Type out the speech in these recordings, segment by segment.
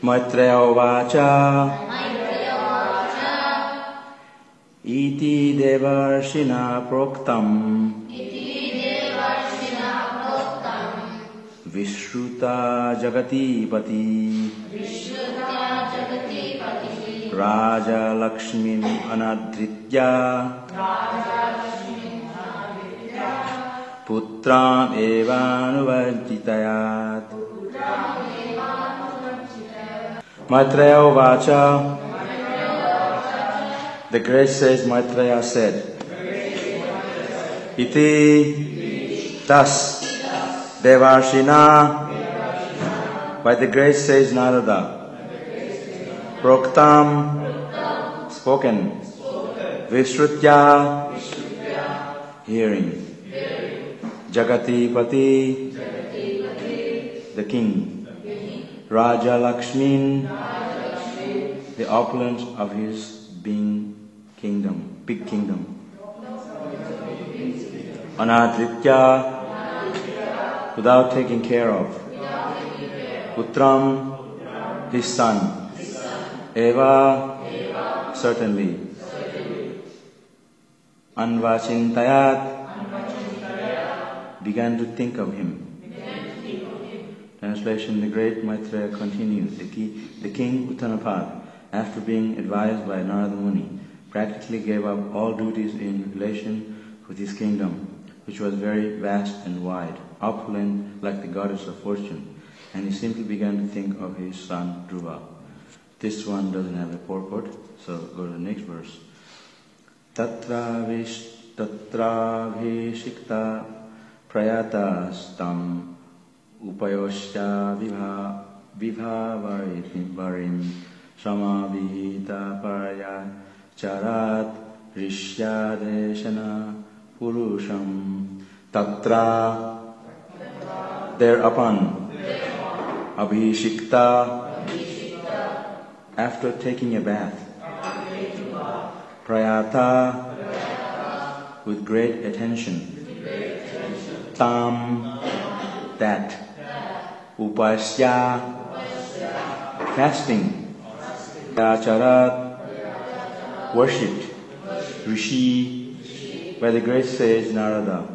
Maitreya Vacha Iti Devarshina Proktam Vishruta Jagatipati Raja Lakshmin Anadritya Putram Evanuvajitayat. Maitreya Vacha. The great sage Maitreya said, Iti, thus, Devarshina, by the great sage Narada, Proktam, spoken, Vishrutya, hearing, Jagatipati, the king, Raja Lakshmin, the opulence of his being kingdom, big kingdom. Anadritya, without taking care of. Putram, his son. Eva, certainly. Anvachintayat, began to think of him. Translation, the great Maitreya continued. The king Uttanapad, after being advised by Narada Muni, practically gave up all duties in relation with his kingdom, which was very vast and wide, opulent like the goddess of fortune, and he simply began to think of his son Dhruva. This one doesn't have a purport, so go to the next verse. Tatra vishikta prayatastam upayosya vibhavarim samavihita paraya charat rishyadeshana purusham tatra, thereupon, abhishikta, after taking a bath, prayata, with great attention, tam, that, upasya, fasting, acharat, worshipped, rishi, by the great sage Narada,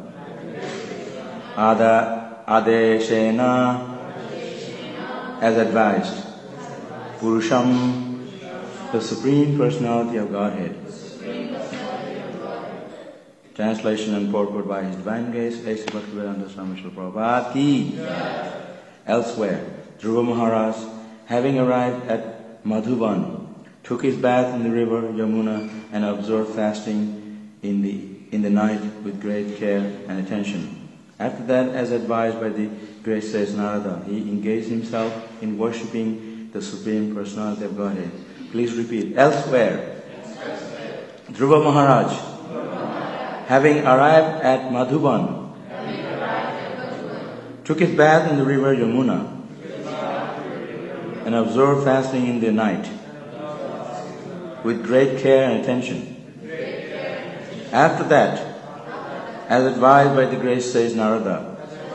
adeshena, as advised, Purusham, the Supreme Personality of Godhead. Translation and purport by His Divine Grace, A.C. Bhaktivedanta Swami Srila Prabhupada ki. Elsewhere, Dhruva Maharaj, having arrived at Madhuban, took his bath in the river Yamuna and observed fasting in the night with great care and attention. After that, as advised by the great sage Narada, he engaged himself in worshipping the Supreme Personality of Godhead. Please repeat. Elsewhere, Dhruva Maharaj, having arrived at Madhuban, took his bath in the river Yamuna and observed fasting in the night with great care and attention. After that, as advised by the great sage Narada,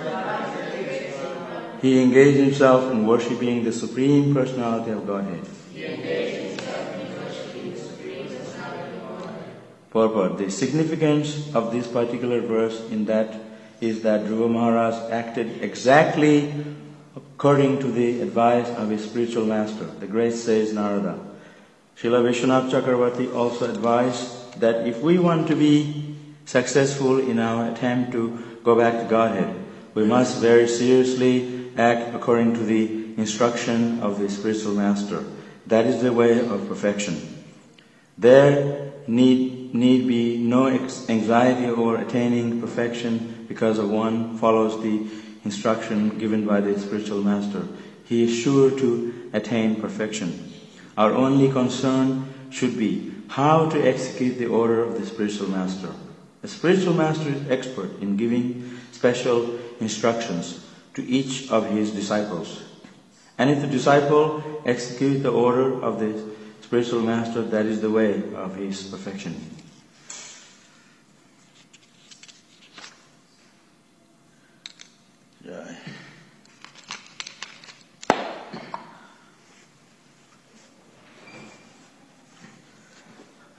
he engaged himself in worshipping the Supreme Personality of Godhead. Purport. The significance of this particular verse is that Dhruva Maharaj acted exactly according to the advice of his spiritual master, the great sage Narada. Srila Vishwanath Chakravarti also advised that if we want to be successful in our attempt to go back to Godhead, we must very seriously act according to the instruction of the spiritual master. That is the way of perfection. There need be no anxiety over attaining perfection because one follows the instruction given by the spiritual master. He is sure to attain perfection. Our only concern should be how to execute the order of the spiritual master. The spiritual master is expert in giving special instructions to each of his disciples. And if the disciple executes the order of the spiritual master, that is the way of his perfection.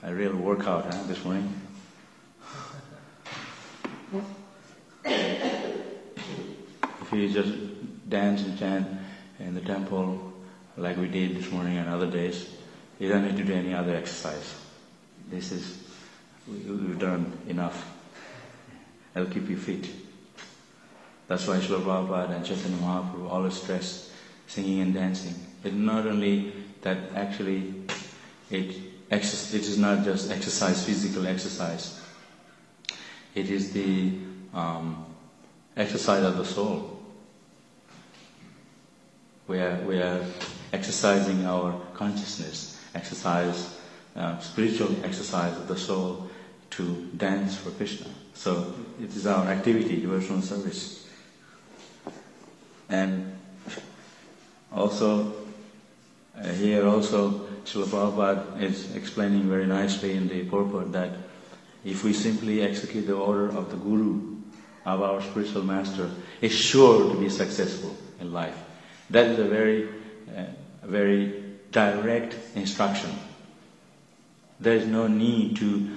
A real workout, this morning. If you just dance and chant in the temple like we did this morning and other days, you don't need to do any other exercise. We've done enough. It'll keep you fit. That's why Srila Prabhupada and Chaitanya Mahaprabhu always stress singing and dancing. It's not only that actually it is not just exercise, physical exercise. It is the exercise of the soul. We are exercising our consciousness, spiritual exercise of the soul to dance for Krishna. So it is our activity, devotional service. And also, here also, Srila Prabhupada is explaining very nicely in the purport that if we simply execute the order of the Guru, of our spiritual master, is sure to be successful in life. That is a very direct instruction. There is no need to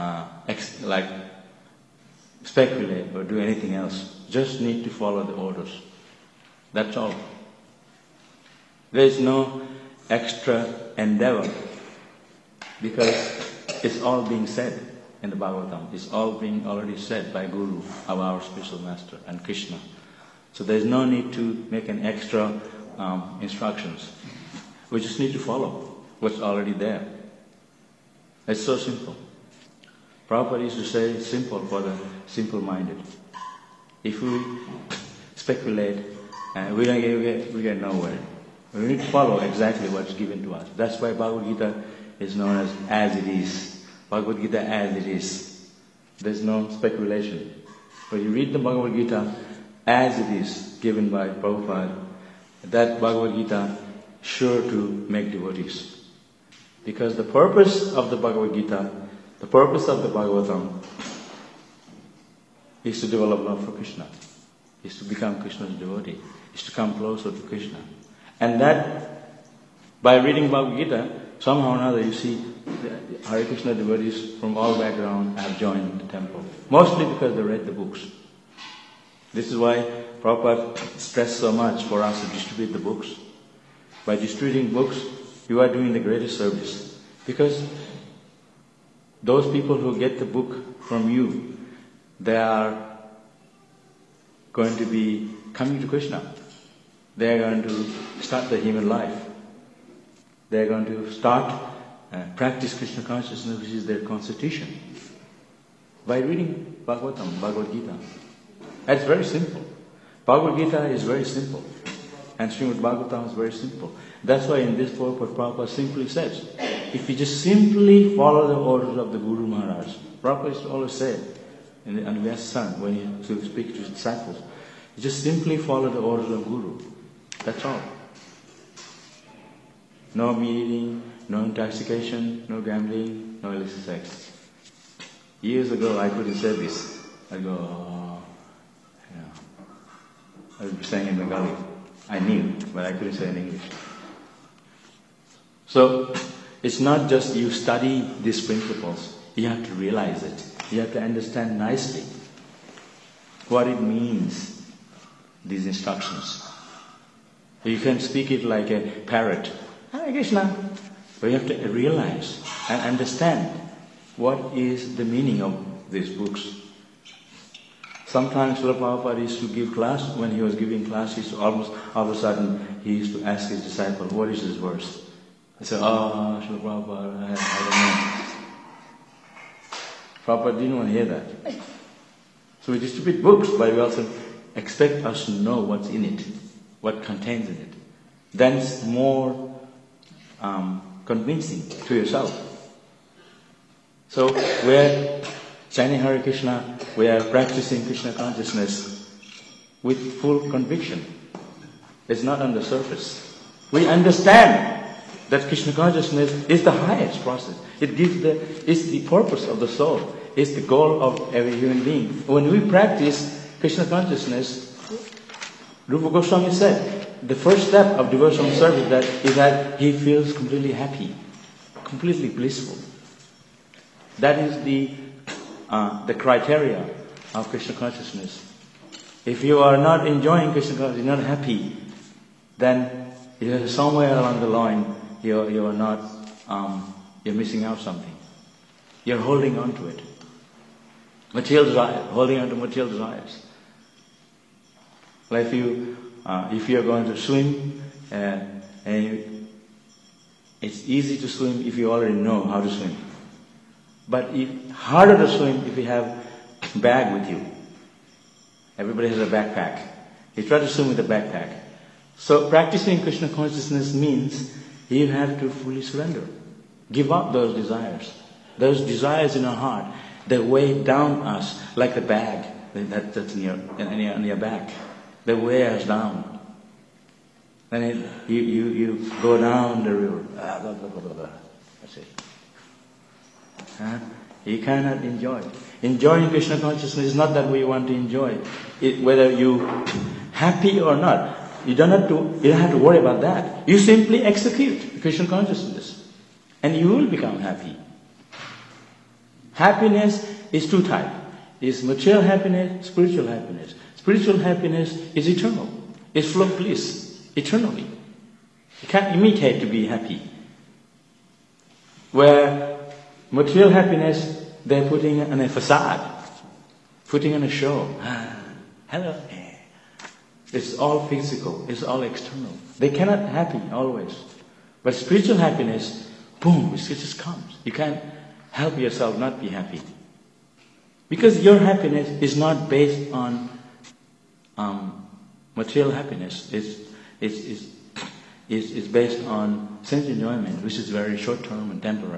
speculate or do anything else. Just need to follow the orders. That's all. There is no extra endeavor because it's all being said in the Bhagavatam. It's all being already said by Guru, of our spiritual master, and Krishna. So there is no need to make an extra instructions. We just need to follow what's already there. It's so simple. Prabhupada used to say it's simple for the simple-minded. If we speculate, we get nowhere. We need to follow exactly what's given to us. That's why Bhagavad Gita is known as it is. Bhagavad Gita as it is. There's no speculation. But you read the Bhagavad Gita as it is, given by Prabhupada, that Bhagavad Gita sure to make devotees. Because the purpose of the Bhagavad Gita, the purpose of the Bhagavatam, is to develop love for Krishna, is to become Krishna's devotee, is to come closer to Krishna. And that, by reading Bhagavad Gita, somehow or another you see the Hare Krishna devotees from all backgrounds have joined the temple. Mostly because they read the books. This is why Prabhupada stressed so much for us to distribute the books. By distributing books, you are doing the greatest service. Because those people who get the book from you, they are going to be coming to Krishna. They are going to start the human life. They are going to start practice Krishna consciousness, which is their constitution, by reading Bhagavatam, Bhagavad Gita. That's very simple. Bhagavad Gita is very simple. And Srimad Bhagavatam is very simple. That's why in this purport, Prabhupada simply says, if you just simply follow the orders of the Guru Maharaj, Prabhupada used to always say in the Anvyasa when he used to speak to his disciples, you just simply follow the orders of Guru. That's all. No meat eating, no intoxication, no gambling, no illicit sex. Years ago, I couldn't say this. I'd go, I was saying in Bengali. I knew, but I couldn't say in English. So, it's not just you study these principles. You have to realize it. You have to understand nicely what it means, these instructions. You can speak it like a parrot. Hare Krishna. But you have to realize and understand what is the meaning of these books. Sometimes Srila Prabhupada used to give class. When he was giving class, he used to almost all of a sudden he used to ask his disciple, what is this verse? He said, Srila Prabhupada, I don't know. Prabhupada didn't want to hear that. So we distribute books, but we also expect us to know what's in it, what contains in it. Then it's more convincing to yourself. So we're chanting Hare Krishna, we are practicing Krishna consciousness with full conviction. It's not on the surface. We understand that Krishna consciousness is the highest process. It's the purpose of the soul. It's the goal of every human being. When we practice Krishna consciousness, Rupa Goswami said, the first step of devotional service is that he feels completely happy, completely blissful. That is the criteria of Krishna consciousness. If you are not enjoying Krishna consciousness, you're not happy, then somewhere along the line you're missing out something. You're holding on to it. Material desire, holding on to material desires. Like if you're going to swim, and it's easy to swim if you already know how to swim. But harder to swim if you have a bag with you. Everybody has a backpack. You try to swim with a backpack. So practicing Krishna consciousness means you have to fully surrender. Give up those desires. Those desires in our heart, they weigh down us like a bag that's in your back. They weigh us down. Then you go down the river. That's it. You cannot enjoy. Enjoying Krishna consciousness is not that we want to enjoy it, whether you happy or not. You don't have to worry about that. You simply execute Krishna consciousness, and you will become happy. Happiness is two types. It's material happiness, spiritual happiness. Spiritual happiness is eternal. It's full of bliss, eternally. You can't imitate to be happy. Where material happiness, they're putting on a facade, putting on a show. Hello. It's all physical. It's all external. They cannot be happy always. But spiritual happiness, boom, it just comes. You can't help yourself not be happy. Because your happiness is not based on material happiness. It's based on sense enjoyment, which is very short-term and temporary.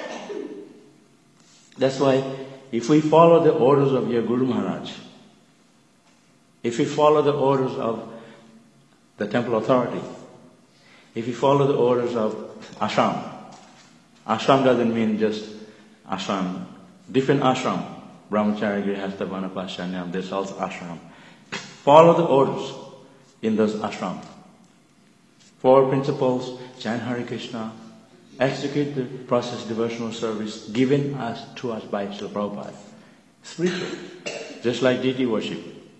That's why if we follow the orders of your Guru Maharaj, if we follow the orders of the temple authority, if we follow the orders of ashram doesn't mean just ashram, different ashram, brahmacharya, grihastha, vanapashanyam, there's also ashram. Follow the orders in those ashram. 4 principles, chant Hare Krishna, execute the process devotional service given to us by Srila Prabhupada. Spiritual, just like deity worship.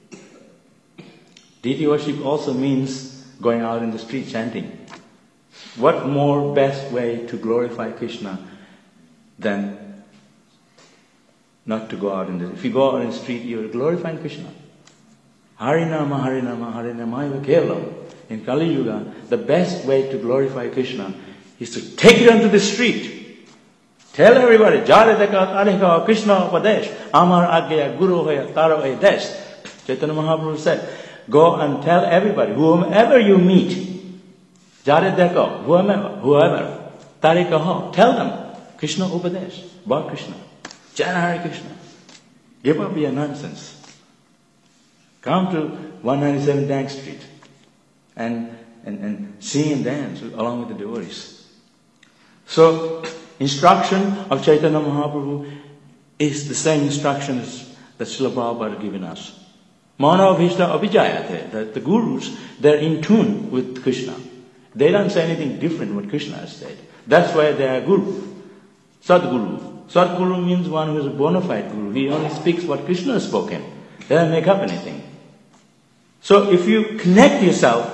Deity worship also means going out in the street chanting. What more best way to glorify Krishna than not to go out in the... If you go out in the street, you're glorifying Krishna. Harinama, Harinama, Harinamaiva Kevalam. In Kali Yuga, the best way to glorify Krishna is to take it onto the street. Tell everybody, Jaridaka Tarika Krishna Upadesh, Amar Agya Guru Hoya Taro Desh. Chaitanya Mahaprabhu said, go and tell everybody, whomever you meet, Jaridaka, whoever, Tarika Ho, tell them, Krishna Upadesh, about Krishna. Jana Hare Krishna. Give up your nonsense. Come to 197 Dank Street and sing and dance along with the devotees. So, instruction of Chaitanya Mahaprabhu is the same instructions that Srila Prabhupada has given us. Mano Bhishta Abhijayate, that the gurus, they're in tune with Krishna. They don't say anything different what Krishna has said. That's why they are guru. Sadguru. Sadguru means one who is a bona fide guru. He only speaks what Krishna has spoken. They don't make up anything. So if you connect yourself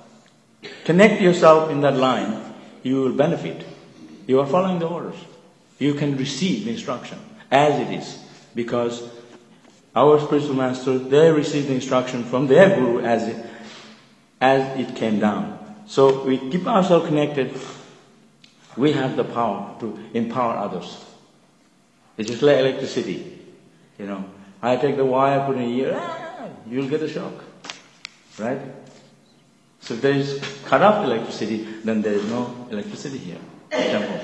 in that line, you will benefit. You are following the orders. You can receive the instruction as it is. Because our spiritual masters, they received the instruction from their guru as it came down. So we keep ourselves connected. We have the power to empower others. It's just like electricity. I take the wire, put in a ear, you'll get a shock. Right? So if there is cut off electricity, then there is no electricity here in the temple.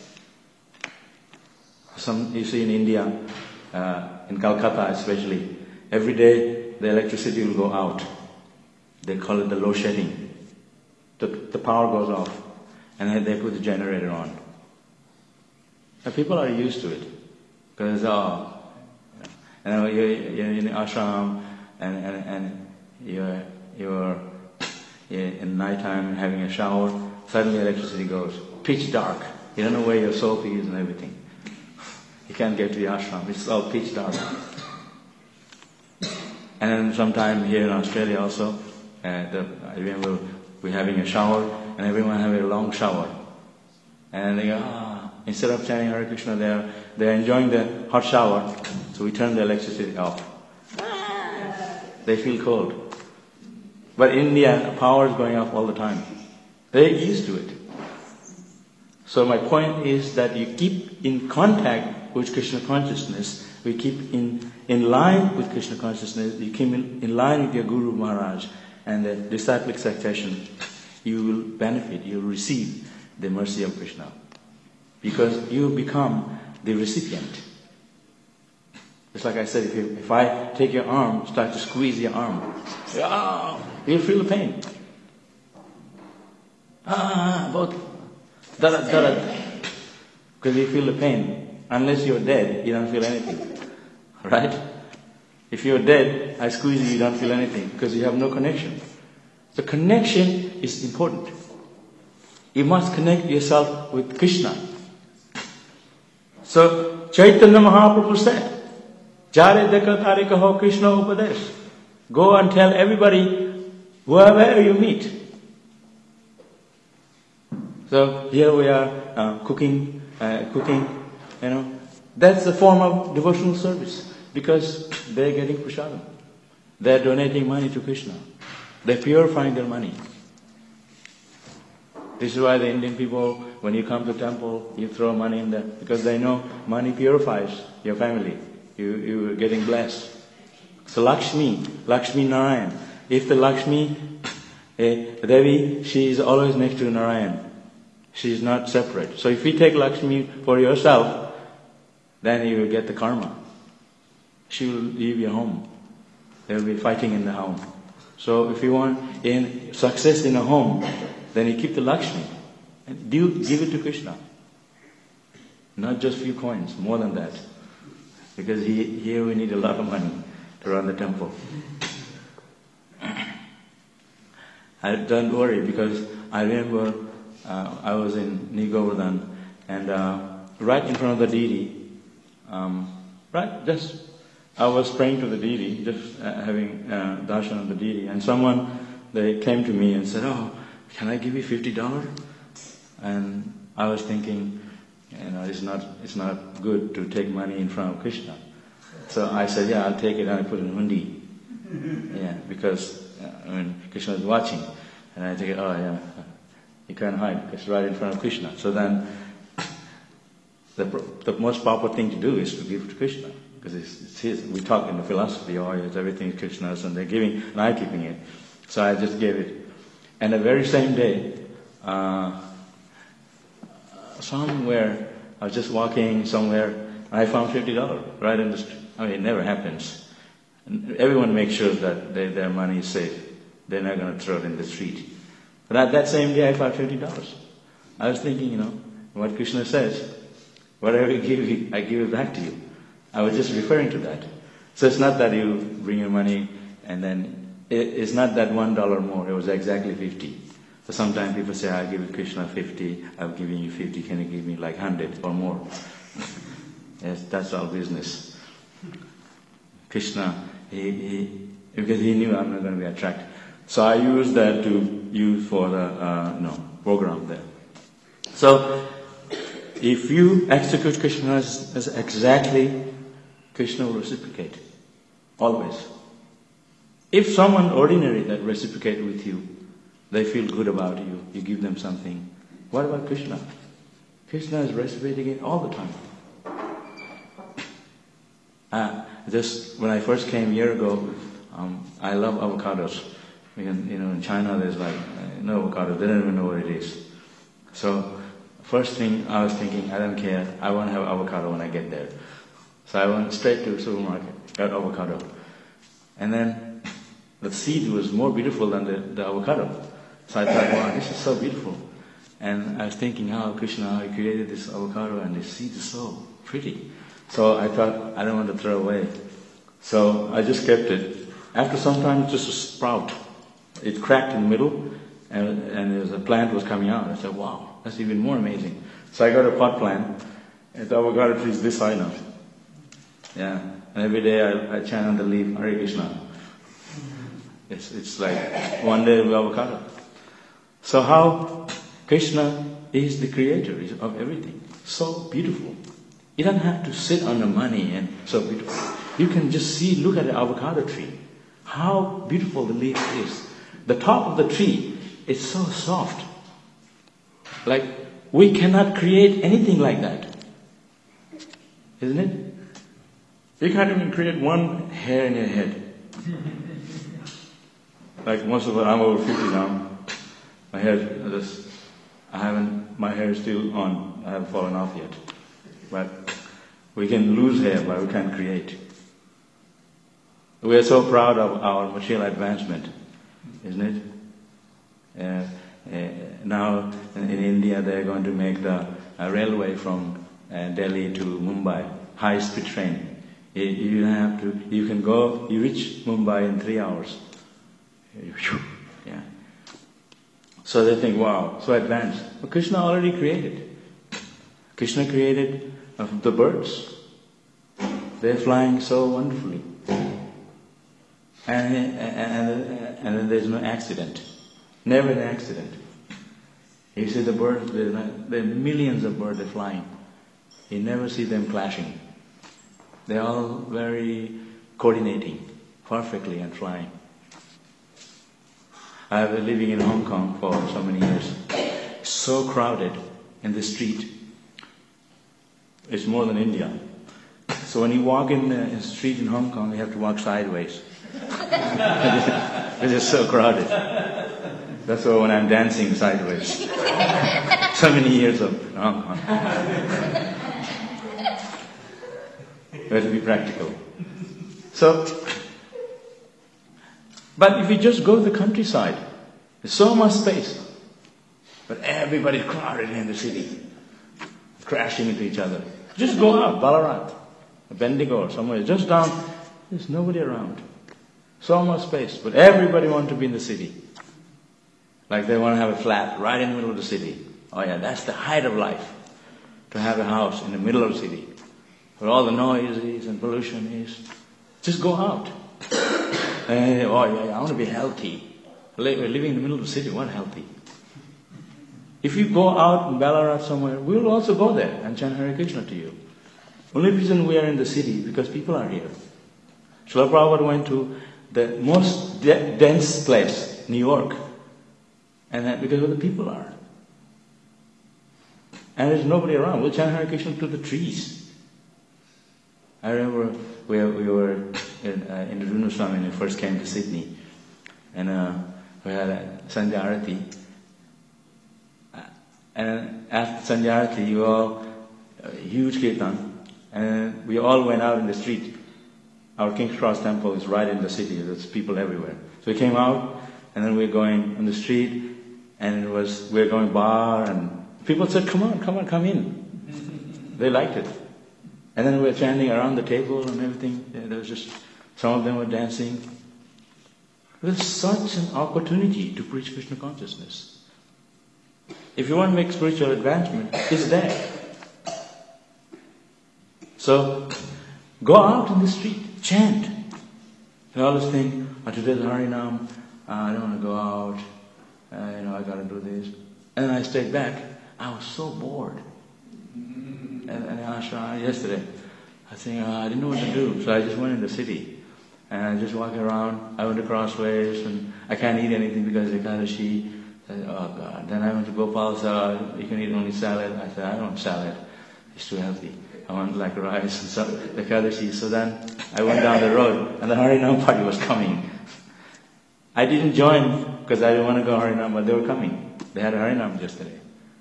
You see in India, in Calcutta especially, every day the electricity will go out. They call it the load shedding. The power goes off, and then they put the generator on. Now people are used to it because you're in the ashram and you're in nighttime having a shower. Suddenly electricity goes pitch dark. You don't know where your soap is and everything. He can't get to the ashram. It's all pitch dark. And then sometime here in Australia also, I remember we're having a shower, and everyone having a long shower. And they go, instead of chanting Hare Krishna, they're enjoying the hot shower, so we turn the electricity off. They feel cold. But in India, power is going off all the time. They're used to it. So my point is that you keep in contact with Krishna consciousness, we keep in line with Krishna consciousness, you keep in line with your Guru Maharaj and the disciplic succession, you will benefit, you will receive the mercy of Krishna. Because you become the recipient. Just like I said, if I take your arm, start to squeeze your arm, you'll feel the pain. Both. Because you feel the pain. Unless you're dead, you don't feel anything. Right? If you're dead, I squeeze you, you don't feel anything. Because you have no connection. The connection is important. You must connect yourself with Krishna. So, Chaitanya Mahaprabhu said, Jare dekha tare kaho Krishna upadesh. Go and tell everybody, wherever you meet. So here we are cooking, That's a form of devotional service because they're getting prasadam. They're donating money to Krishna. They're purifying their money. This is why the Indian people, when you come to temple, you throw money in there because they know money purifies your family. You're getting blessed. So Lakshmi Narayan. If the Lakshmi Devi, she is always next to Narayan. She is not separate. So if you take Lakshmi for yourself, then you will get the karma. She will leave your home. There will be fighting in the home. So if you want success in a home, then you keep the Lakshmi and give it to Krishna. Not just few coins, more than that. Because here we need a lot of money to run the temple. Don't worry, because I remember I was in New Govardhan, and right in front of the deity, I was praying to the deity, just having darshan of the deity, and they came to me and said, can I give you $50? And I was thinking, it's not good to take money in front of Krishna. So I said, I'll take it, and I put it in hundi. Because Krishna is watching, and I think, you can't hide because it's right in front of Krishna. So then, the most proper thing to do is to give it to Krishna, because it's his. We talk in the philosophy, everything is Krishna's, and they're giving, and I'm keeping it. So I just gave it. And the very same day, somewhere, I was just walking somewhere, and I found $50 right in the street. It never happens. And everyone makes sure that their money is safe. They're not going to throw it in the street. But at that same day, I found $50. I was thinking, what Krishna says, whatever you give me, I give it back to you. I was just referring to that. So it's not that you bring your money and then, it's not that $1 more, it was exactly 50. So sometimes people say, I give Krishna 50, I'm giving you 50, can you give me like 100 or more? Yes, that's all business. Krishna, because he knew I'm not going to be attracted. So I used that to use for the program there. So if you execute Krishna as exactly, Krishna will reciprocate. Always. If someone ordinary that reciprocate with you, they feel good about you, you give them something. What about Krishna? Krishna is reciprocating it all the time. Just when I first came a year ago, I love avocados. In China there's no avocado, they don't even know what it is. So first thing I was thinking, I don't care, I want to have avocado when I get there. So I went straight to the supermarket, got avocado. And then the seed was more beautiful than the avocado. So I thought, wow, this is so beautiful. And I was thinking how Krishna created this avocado and the seed is so pretty. So I thought, I don't want to throw away. So I just kept it. After some time, it just a sprout. It cracked in the middle, and a plant was coming out. I said, wow, that's even more amazing. So I got a pot plant, And the avocado tree is this high now. Yeah. And every day I chant on the leaf, Hare Krishna. It's like one day with avocado. So how Krishna is the creator of everything. So beautiful. You don't have to sit on the money and so beautiful. You can just look at the avocado tree. How beautiful the leaf is. The top of the tree is so soft. Like, we cannot create anything like that. Isn't it? You can't even create one hair in your head. Like most of us, I'm over 50 now. My hair is still on. I haven't fallen off yet. But we can lose hair, but we can't create. We are so proud of our material advancement, isn't it? Now in India they are going to make the railway from Delhi to Mumbai, high-speed train. You reach Mumbai in 3 hours. Yeah. So they think, wow, so advanced. But Krishna already created. Krishna created the birds. They're flying so wonderfully. And then there's no accident. Never an accident. You see the birds, there are millions of birds that are flying. You never see them clashing. They're all very coordinating perfectly and flying. I have been living in Hong Kong for so many years. So crowded in the street. It's more than India. So when you walk in the street in Hong Kong, you have to walk sideways. It's just so crowded. That's why when I'm dancing sideways. So many years of Hong Kong. We have to be practical. But if you just go to the countryside, there's so much space. But everybody's crowded in the city, crashing into each other. Just go out, Ballarat, Bendigo or somewhere, just down, there's nobody around. So much space, but everybody wants to be in the city. Like they want to have a flat right in the middle of the city. Oh yeah, that's the height of life, to have a house in the middle of the city, where all the noise is and pollution is. Just go out. Oh yeah, I want to be healthy. We're living in the middle of the city, what healthy? If you go out in Ballarat somewhere, we'll also go there and chant Hare Krishna to you. Only reason we are in the city because people are here. Srila Prabhupada went to the most dense place, New York, and that because where the people are. And there's nobody around. We'll chant Hare Krishna to the trees. I remember we were in the Runaswami when we first came to Sydney, and we had a Sandhya Arati. And after Sandhya Arati, huge kirtan, and we all went out in the street. Our King's Cross Temple is right in the city. There's people everywhere. So we came out, and then we were going on the street, and we were going bar, and people said, come on, come in. They liked it. And then we were chanting around the table and everything. There was just, some of them were dancing. It was such an opportunity to preach Krishna consciousness. If you want to make spiritual advancement, it's there. So, go out in the street, chant. And I always think, today's Harinam, I don't want to go out, I got to do this. And then I stayed back. I was so bored. And yesterday, I think I didn't know what to do, so I just went in the city. And I just walked around. I went to Crossways, and I can't eat anything because of Ekadashi. Oh God. Then I went to Gopal Sala, you can eat only salad. I said, I don't want salad, it's too healthy. I want like rice and Ekadashi. So then I went down the road, and the Harinam party was coming. I didn't join because I didn't want to go Harinam, but they were coming. They had a Harinam yesterday.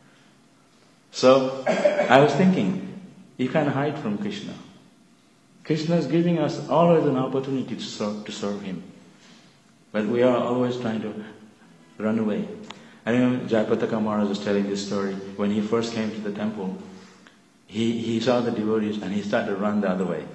So I was thinking, you can't hide from Krishna. Krishna is giving us always an opportunity to serve Him. But we are always trying to run away. I remember Jayapataka Maharaj was telling this story. When he first came to the temple, he saw the devotees and he started to run the other way.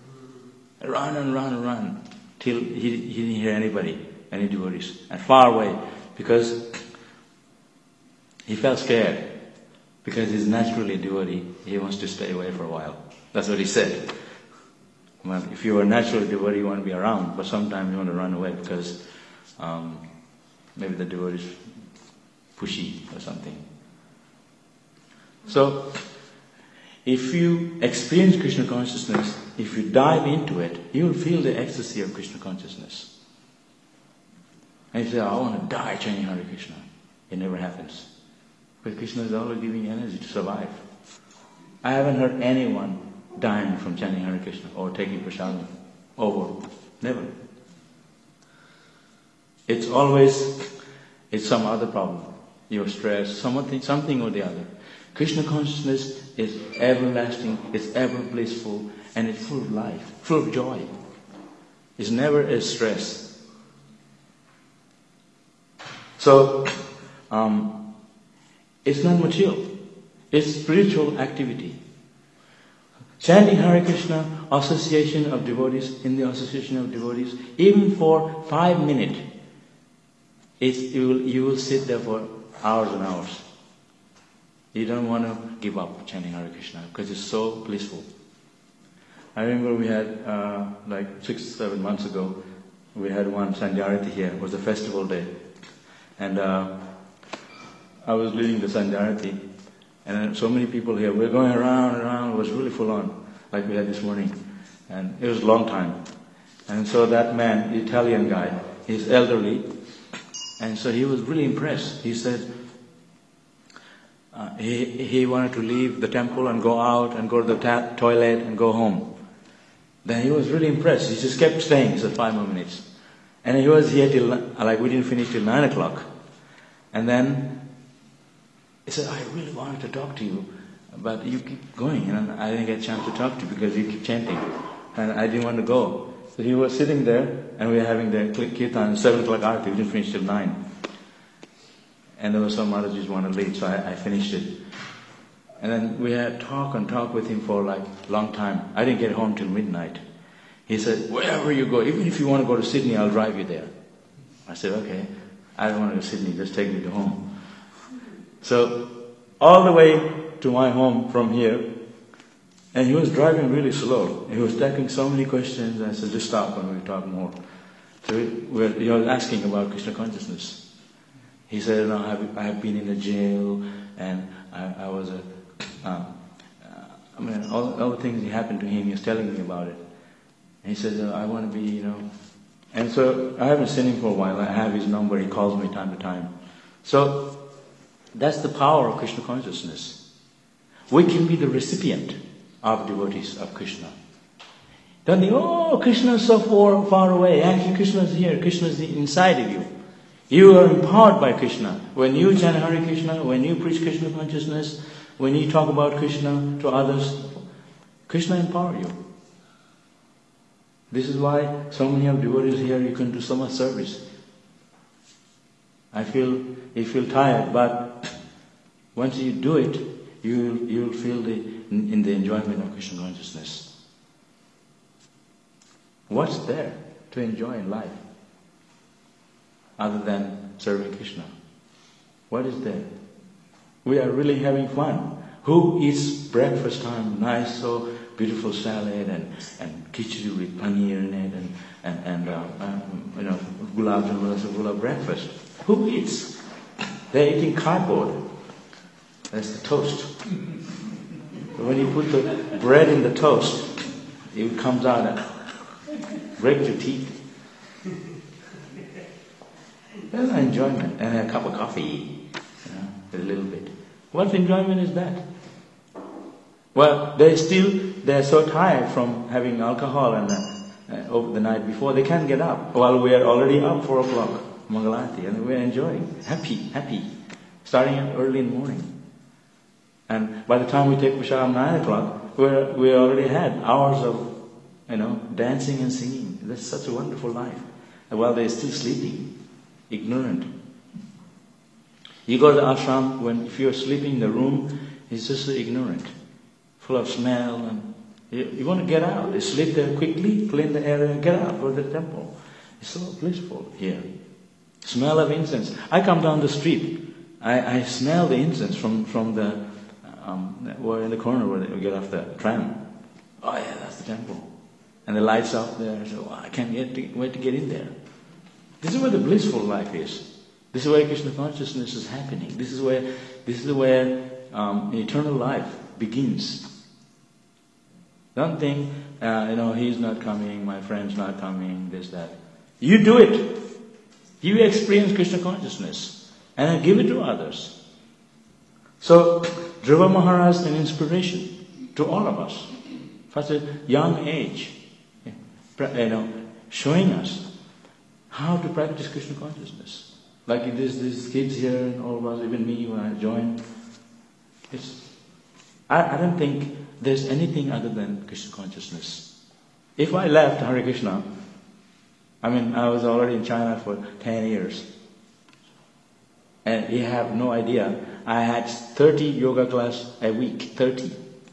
Run, till he didn't hear any devotees, and far away, because he felt scared. because he's naturally a devotee. He wants to stay away for a while. That's what he said. Well, if you are a natural devotee, you want to be around, but sometimes you want to run away because maybe the devotee is pushy or something. So, if you experience Krishna consciousness, if you dive into it, you will feel the ecstasy of Krishna consciousness. And you say, I want to die chanting Hare Krishna. It never happens. But Krishna is always giving energy to survive. I haven't heard anyone dying from chanting Hare Krishna or taking prasadam over. Never. It's some other problem. You're stressed, something or the other. Krishna consciousness is everlasting, it's ever blissful, and it's full of life, full of joy. It's never a stress. So, it's not material. It's spiritual activity. Chanting Hare Krishna, association of devotees, in the association of devotees, even for 5 minutes, you will sit there for hours and hours. You don't want to give up chanting Hare Krishna because it's so blissful. I remember we had, 6-7 months ago, we had one Sandhyarati here. It was a festival day. And I was leading the Sandhyarati. And so many people here. We were going around and around. It was really full on, like we had this morning. And it was a long time. And so that man, the Italian guy, he's elderly. And so he was really impressed. He said, he wanted to leave the temple and go out and go to the toilet and go home. Then he was really impressed. He just kept staying. He said 5 more minutes. And he was here till, we didn't finish till 9 o'clock. And then he said, I really wanted to talk to you, but you keep going. And I didn't get a chance to talk to you because you keep chanting. And I didn't want to go. So he was sitting there and we were having the kirtan, 7 o'clock arati. We didn't finish till 9. And there was some Mataji's want to leave, so I finished it. And then we had talk with him for a long time. I didn't get home till midnight. He said, wherever you go, even if you want to go to Sydney, I'll drive you there. I said, okay, I don't want to go to Sydney, just take me to home. So, all the way to my home from here, and he was driving really slow. He was taking so many questions, I said, just stop and we'll talk more. So he was asking about Krishna consciousness. He said, no, I have been in a jail, and I was all the things that happened to him, he was telling me about it. And he said, I want to be, And so, I haven't seen him for a while. I have his number, he calls me time to time. So, that's the power of Krishna consciousness. We can be the recipient of devotees of Krishna. Don't think, Krishna is so far away. Actually, Krishna is here. Krishna is inside of you. You are empowered by Krishna. When you chant Hare Krishna, when you preach Krishna consciousness, when you talk about Krishna to others, Krishna empowers you. This is why so many of devotees here, you can do so much service. You feel tired, but once you do it, you'll feel in the enjoyment of Krishna consciousness. What's there to enjoy in life other than serving Krishna? What is there? We are really having fun. Who eats breakfast time, nice, so beautiful salad and khichdi with paneer in it and gulab jamun breakfast? Who eats? They're eating cardboard. That's the toast. But when you put the bread in the toast, it comes out and breaks your teeth. There's an enjoyment. And a cup of coffee, a little bit. What enjoyment is that? Well, they're so tired from having alcohol and over the night before, they can't get up. While we are already up 4 o'clock, Mangalarti, and we're enjoying, happy, starting early in the morning. And by the time we take Prashadam 9 o'clock, we already had hours of, dancing and singing. That's such a wonderful life. And while they're still sleeping, ignorant. You go to the ashram, if you're sleeping in the room, it's just so ignorant, full of smell, and you want to get out. You sleep there quickly, clean the area, and get out, go to the temple. It's so blissful here. Smell of incense. I come down the street, I smell the incense from the were in the corner where we get off the tram. Oh yeah, that's the temple. And the lights out there, so I can't wait to get in there. This is where the blissful life is. This is where Krishna consciousness is happening. This is where eternal life begins. Don't think, he's not coming, my friend's not coming, this, that. You do it. You experience Krishna consciousness and then give it to others. So, Dhruva Maharaj is an inspiration to all of us. At a young age, showing us how to practice Krishna consciousness. Like these kids here and all of us, even me when I joined. I don't think there's anything other than Krishna consciousness. If I left Hare Krishna, I was already in China for 10 years. And you have no idea, I had 30 yoga class a week, 30.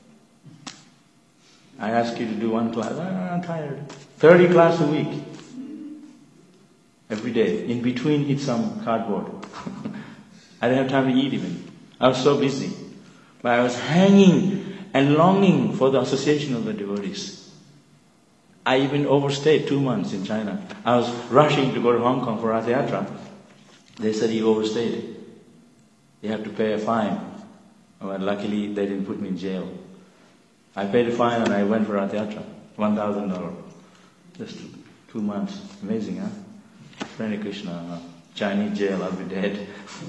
I ask you to do one class, I'm tired. 30 class a week. Every day. In between, eat some cardboard. I didn't have time to eat even. I was so busy. But I was hanging and longing for the association of the devotees. I even overstayed 2 months in China. I was rushing to go to Hong Kong for Rath Yatra. They said you overstayed. You have to pay a fine. But luckily, they didn't put me in jail. I paid a fine and I went for Rath Yatra. $1,000. Just 2 months. Amazing, huh? Hare Krishna, Chinese jail, I'll be dead.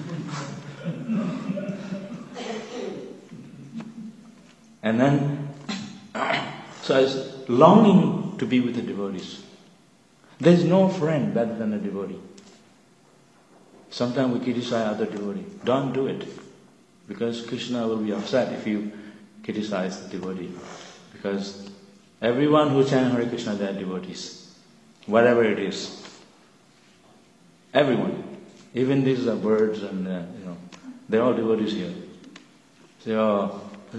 And then, so I was longing to be with the devotees. There's no friend better than a devotee. Sometimes we criticize other devotees. Don't do it. Because Krishna will be upset if you criticize the devotee. Because everyone who chants Hare Krishna, they are devotees. Whatever it is. Everyone. Even these are birds and, they're all devotees here. So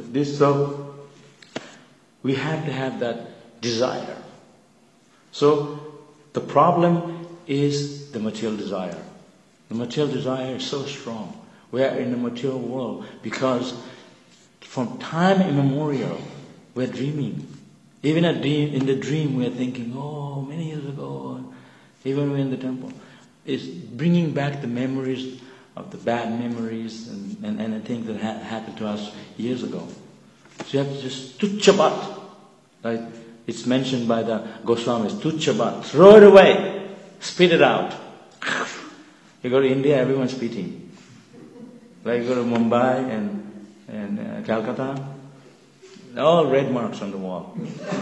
we have to have that desire. So the problem is the material desire. The material desire is so strong. We are in the material world because from time immemorial we're dreaming. Even in the dream we're thinking, many years ago, even we're in the temple. It's bringing back the memories of the bad memories and the things that happened to us years ago. So you have to just tuchabat. Like it's mentioned by the Goswamis, tuchabat. Throw it away. Spit it out. You go to India, everyone's spitting. Like you go to Mumbai and Calcutta, all red marks on the wall.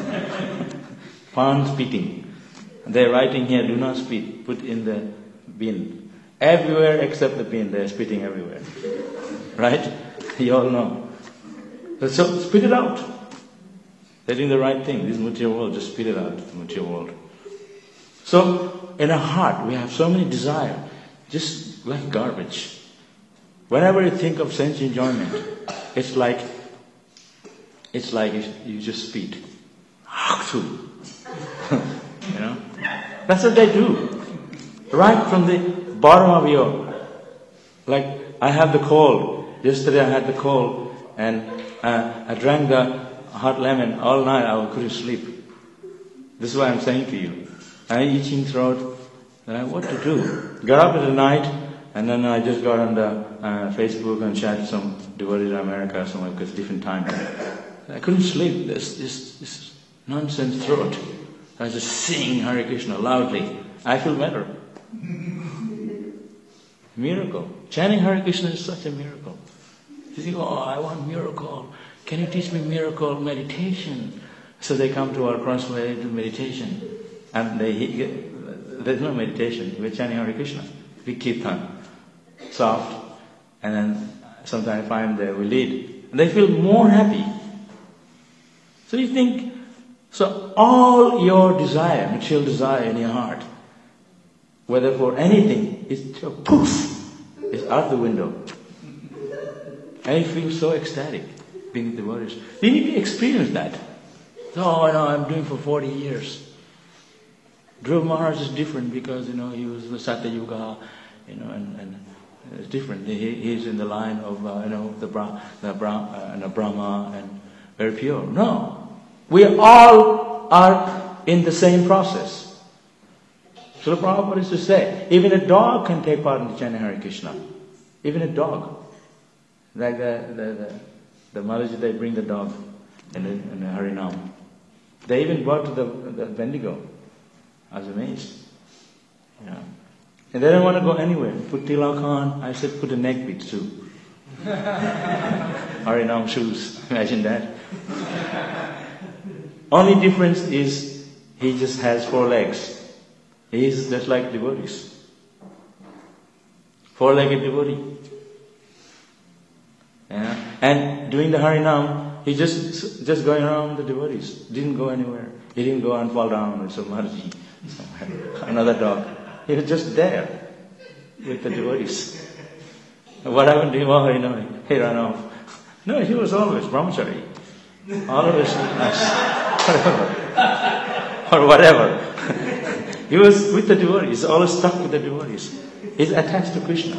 Pan spitting. They're writing here, do not spit. Put in the bin. Everywhere except the bin, they're spitting everywhere. Right? You all know. So spit it out. They're doing the right thing. This material world, just spit it out, the material world. So, in our heart, we have so many desires, just like garbage. Whenever you think of sense enjoyment, it's like you just spit. That's what they do. Right from the bottom of your, like I have the cold. Yesterday I had the cold and I drank the hot lemon all night. I couldn't sleep. This is what I'm saying to you. I'm itching throat. What to do? Got up in the night and then I just got on the Facebook and chatted some devotees in America somewhere because different time. I couldn't sleep. This nonsense throat. I was just singing Hare Krishna loudly. I feel better. Miracle. Chanting Hare Krishna is such a miracle. You think, I want miracle. Can you teach me miracle meditation? So they come to our crossway to meditation. And there's no meditation. We're chanting Hare Krishna. We kirtan. Soft. And then sometimes I find that we lead. And they feel more happy. So you think, so all your desire, material desire in your heart, whether for anything, is poof, is out the window. And you feel so ecstatic being devotees. You need to experience that. I'm doing for 40 years. Dhruva Maharaj is different because, he was the Satya Yuga, and It's different. He's in the line of the Brahma and very pure. No, we all are in the same process. So the Prabhupada is to say, even a dog can take part in the chanting Hare Krishna. Even a dog. Like the Maharaji, they bring the dog in the Harinam. They even brought to the Bendigo. I was amazed. Yeah. And they don't want to go anywhere. Put tilak on. I said put a neck bead too. Harinam shoes. Imagine that. Only difference is he just has 4 legs. He is just like devotees. 4-legged devotee. Yeah. And doing the Harinam, he just going around the devotees. Didn't go anywhere. He didn't go and fall down with some Maharaji, another dog. He was just there with the devotees. What happened to him? Oh, he ran off. No, he was always brahmachari. Always or whatever. He was with the devotees, always stuck with the devotees. He's attached to Krishna.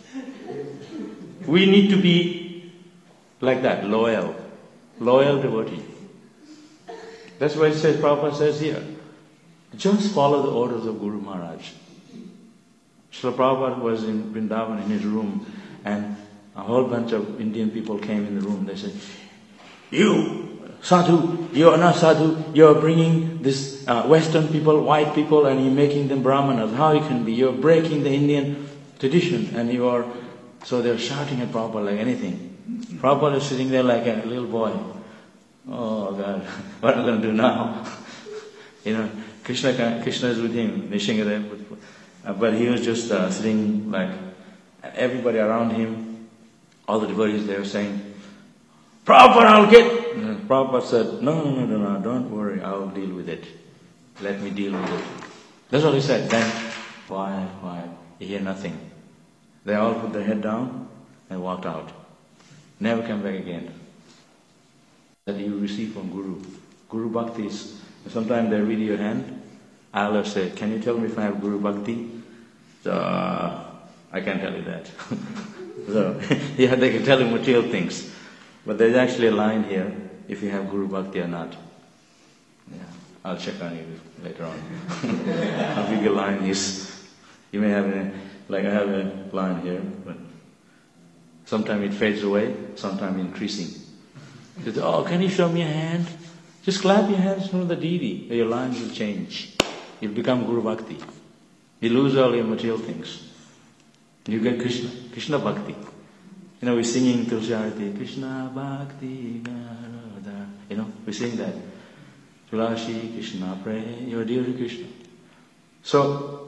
We need to be like that, loyal devotee. That's why it says, Prabhupada says here, just follow the orders of Guru Maharaj. Srila Prabhupada was in Vrindavan in his room, and a whole bunch of Indian people came in the room. They said, "You, sadhu, you are not sadhu, you are bringing this Western people, white people, and you're making them brahmanas. How it can be? You're breaking the Indian tradition, and you are..." So they're shouting at Prabhupada like anything. Prabhupada is sitting there like a little boy. Oh God, what am I going to do now? Krishna is with him, but he was just sitting like, everybody around him, all the devotees, they were saying, "Prabhupada, I'll get..." And Prabhupada said, no, don't worry, I'll deal with it. Let me deal with it. That's what he said. Then, quiet, you hear nothing. They all put their head down and walked out. Never came back again. That you receive from Guru. Guru Bhakti is, sometimes they read your hand, I'll say, "Can you tell me if I have Guru Bhakti?" So, I can't tell you that. So, they can tell you material things. But there's actually a line here, if you have Guru Bhakti or not. Yeah, I'll check on you later on. How big a line is. You may have I have a line here, but sometimes it fades away, sometimes increasing. He says, "Oh, can you show me a hand? Just clap your hands from the deity, your lines will change. You'll become Guru Bhakti. You lose all your material things. You get Krishna Bhakti." We're singing Tulsi Arati, Krishna Bhakti, we sing that. Tulashi Krishna, pray, you're dear to Krishna. So,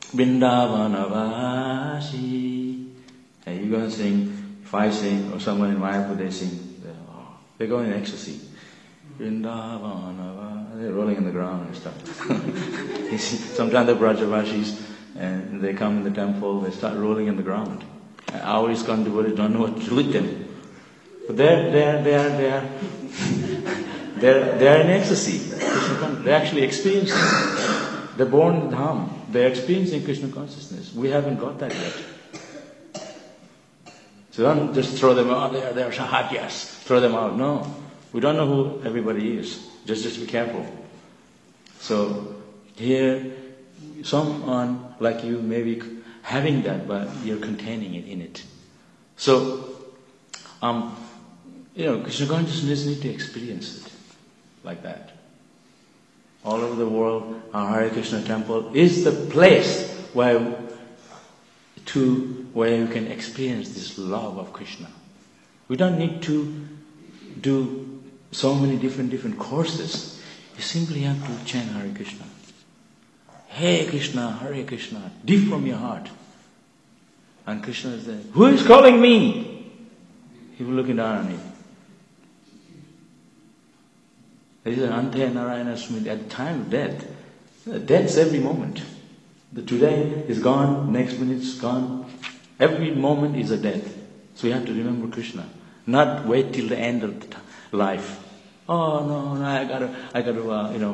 Vrindavanavasi, and you're going to sing, if I sing, or someone in Mayapur, they sing, they go in ecstasy. Vrindavanavasi, they're rolling in the ground and stuff. Sometimes the Brajavashis, and they come in the temple, they start rolling in the ground. And our ISKCON devotees don't know what to do with them. But they're in ecstasy. They're actually experiencing. They're born in Dham. They're experiencing Krishna consciousness. We haven't got that yet. So don't just throw them out there. They're sahajas. Throw them out. No. We don't know who everybody is. Just be careful. So here, someone like you may be having that, but you're containing it in it. So, Krishna consciousness need to experience it like that. All over the world, our Hare Krishna temple is the place where you can experience this love of Krishna. We don't need to do so many different courses. You simply have to chant Hare Krishna. Hey Krishna, Hare Krishna, deep from your heart. And Krishna is there. Who is calling me? He will look down on him. There is an Ante Narayana Smriti at the time of death. Death's every moment. The today is gone, next minute's gone. Every moment is a death. So you have to remember Krishna. Not wait till the end of the life. Oh no, I gotta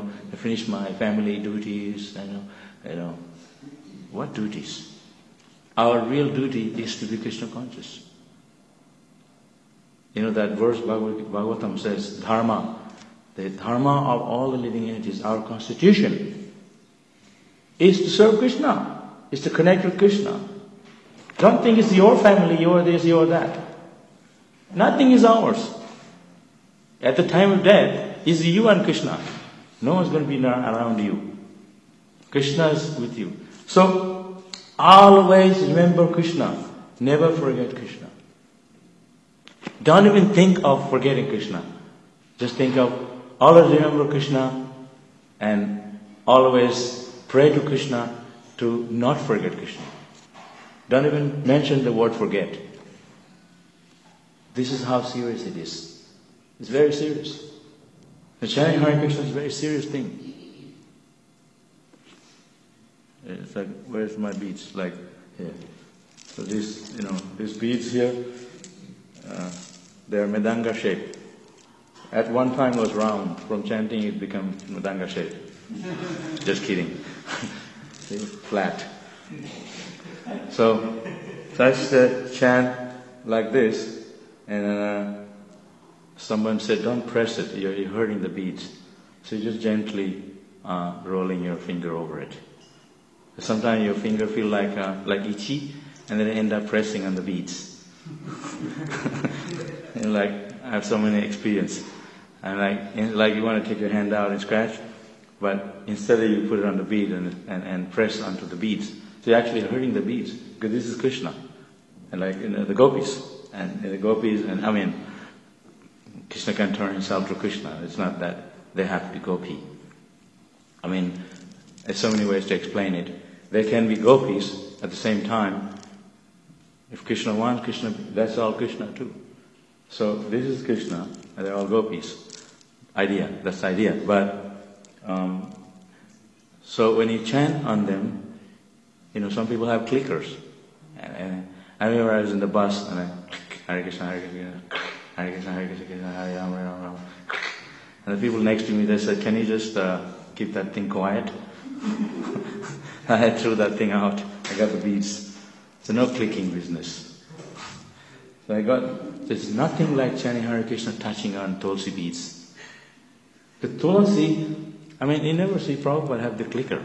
finish my family duties. What duties? our real duty is to be Krishna conscious. You know that verse Bhagavatam says, Dharma, the Dharma of all the living entities, our constitution, is to serve Krishna, is to connect with Krishna. Don't think it's your family, you're this, you're that. Nothing is ours. At the time of death, it's you and Krishna. No one's going to be around you. Krishna is with you. So, always remember Krishna. Never forget Krishna. Don't even think of forgetting Krishna. Just think of, always remember Krishna and always pray to Krishna to not forget Krishna. Don't even mention the word forget. This is how serious it is. It's very serious. The chanting Hare Krishna is a very serious thing. It's like, where's my beads? Like here. So these beads here, they're Mridanga shaped. At one time was round. From chanting it became Mridanga shaped. Just kidding. See, flat. So I used to chant like this, and someone said, don't press it, you're hurting the beads. So you're just gently rolling your finger over it. Sometimes your finger feel like itchy, and then end up pressing on the beads. And I have so many experience. And like you want to take your hand out and scratch, but instead of you put it on the bead and press onto the beads. So you're actually hurting the beads, because this is Krishna. And the gopis. And the gopis, Krishna can turn himself to Krishna. It's not that they have to be gopi. There's so many ways to explain it. They can be gopis at the same time. If Krishna wants, Krishna, that's all Krishna too. So this is Krishna, and they're all gopis. That's the idea. But, so when you chant on them, some people have clickers. And I remember I was in the bus, and Hare Krishna, Hare Krishna, Hare Krishna, Hare Krishna, Hare Rama, Hare Rama. And the people next to me, they said, can you just keep that thing quiet? I threw that thing out. I got the beads. So no clicking business. So there's nothing like chanting Hare Krishna touching on Tulsi beads. The Tulsi, you never see Prabhupada have the clicker.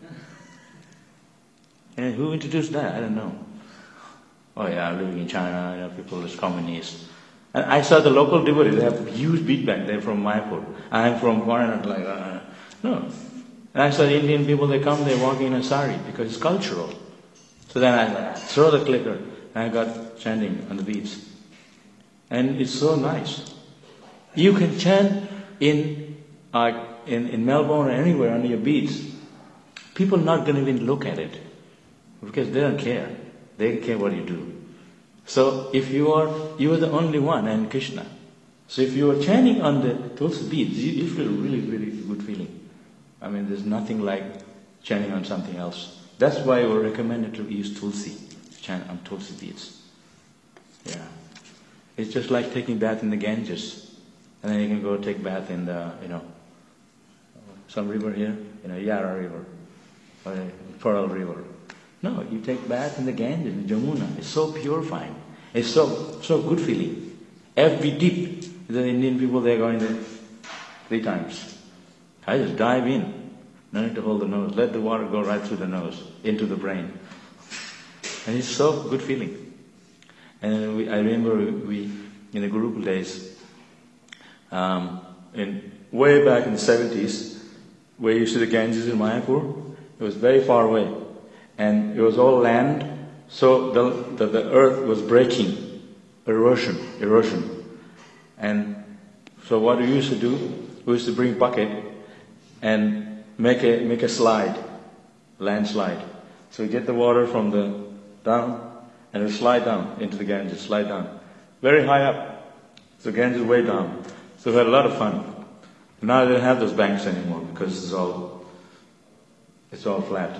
And who introduced that? I don't know. Oh yeah, I'm living in China, people is communists. And I saw the local devotees, they have huge bead bag, they're from Mayapur. I'm from foreigner, no. And I saw the Indian people, they come, they're walking in a sari, because it's cultural. So then I throw the clicker, and I got chanting on the beads. And it's so nice. You can chant in Melbourne or anywhere on your beads. People are not going to even look at it, because they don't care. They care what you do. So if you are the only one and Krishna. So if you are chanting on the Tulsi beads, you feel really, really good feeling. There's nothing like chanting on something else. That's why we're recommended to use Tulsi, to chant on Tulsi beads. Yeah. It's just like taking bath in the Ganges. And then you can go take bath in the, some river here, Yara River, or Pearl River. No, you take bath in the Ganges, in Jamuna. It's so purifying. It's so good feeling. Every dip, the Indian people, they're going there 3 times. I just dive in. No need to hold the nose. Let the water go right through the nose, into the brain. And it's so good feeling. And I remember in the Gurukul days, way back in the 70s, where you see the Ganges in Mayapur, it was very far away. And it was all land, so the earth was breaking, erosion. And so what we used to do, we used to bring bucket and make a slide, landslide. So we get the water from the down, and we slide down into the Ganges, slide down. Very high up. So Ganges is way down. So we had a lot of fun. Now they don't have those banks anymore, because it's all flat.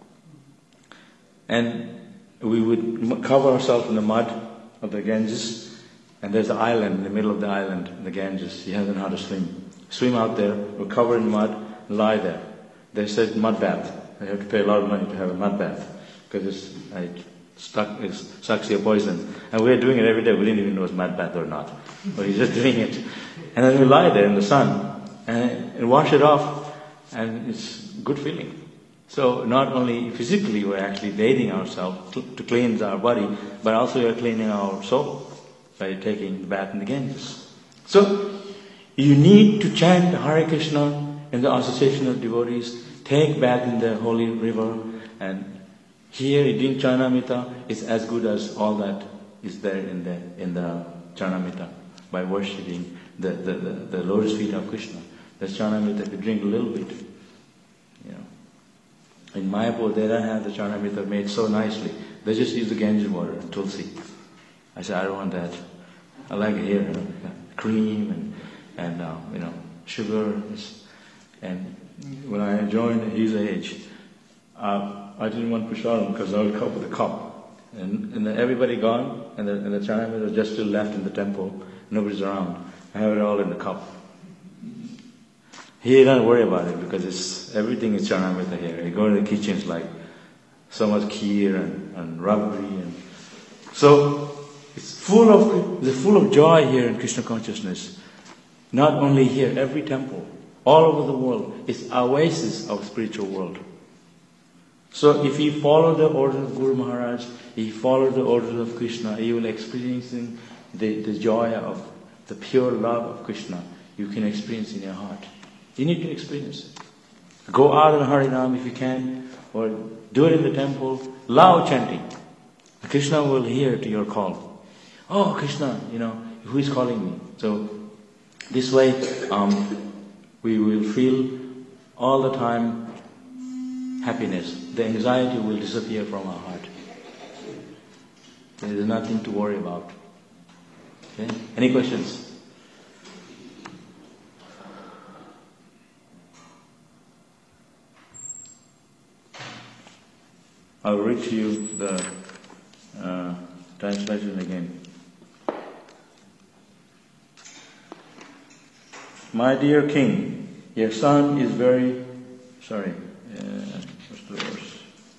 And we would cover ourselves in the mud of the Ganges, and there's an island in the middle of the island, in the Ganges. You have to know how to swim. Swim out there, we're covered in mud, lie there. They said mud bath. You have to pay a lot of money to have a mud bath, because sucks your poison. And we're doing it every day. We didn't even know it was mad bath or not. But he's just doing it. And then we lie there in the sun and wash it off, and it's a good feeling. So not only physically we're actually bathing ourselves to cleanse our body, but also we're cleaning our soul by taking the bath in the Ganges. So you need to chant Hare Krishna in the association of devotees, take bath in the holy river, and here in Charanamrita is as good as all that is there in the Charanamrita by worshipping the lotus feet of Krishna. That's Charanamrita. If you drink a little bit, in Mayapur, they don't have the Charanamrita made so nicely. They just use the Ganges water and tulsi. I said, I don't want that. I like it here, cream and sugar. And when I joined his age, I didn't want prasadam because I would come with a cup. And then everybody gone, and the Charanamrita was just still left in the temple. Nobody's around. I have it all in the cup. He don't worry about it because everything is Charanamrita here. You go to the kitchen, it's like so much kheer and rabri, and so it's full of joy here in Krishna consciousness. Not only here, every temple, all over the world, it's oasis of spiritual world. So if you follow the orders of Guru Maharaj, if you follow the orders of Krishna, you will experiencing the joy of the pure love of Krishna. You can experience in your heart. You need to experience it. Go out in Harinam if you can, or do it in the temple. Loud chanting. Krishna will hear to your call. Oh, Krishna, who is calling me? So this way, we will feel all the time happiness. The anxiety will disappear from our heart. There is nothing to worry about. Okay? Any questions? I'll read to you the translation again. My dear king, your son is very... Sorry, what's the verse?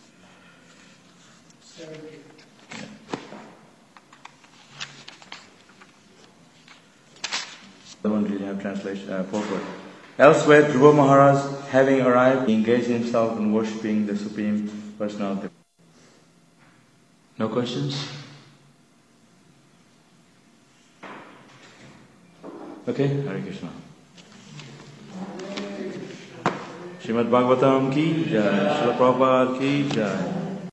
Yeah. The one didn't have translation, purport. Elsewhere, Dhruva Maharaj, having arrived, engaged himself in worshipping the Supreme Personality. No questions? Okay, Hare Krishna. Srimad Bhagavatam ki jai, Srila Prabhupada ki jai.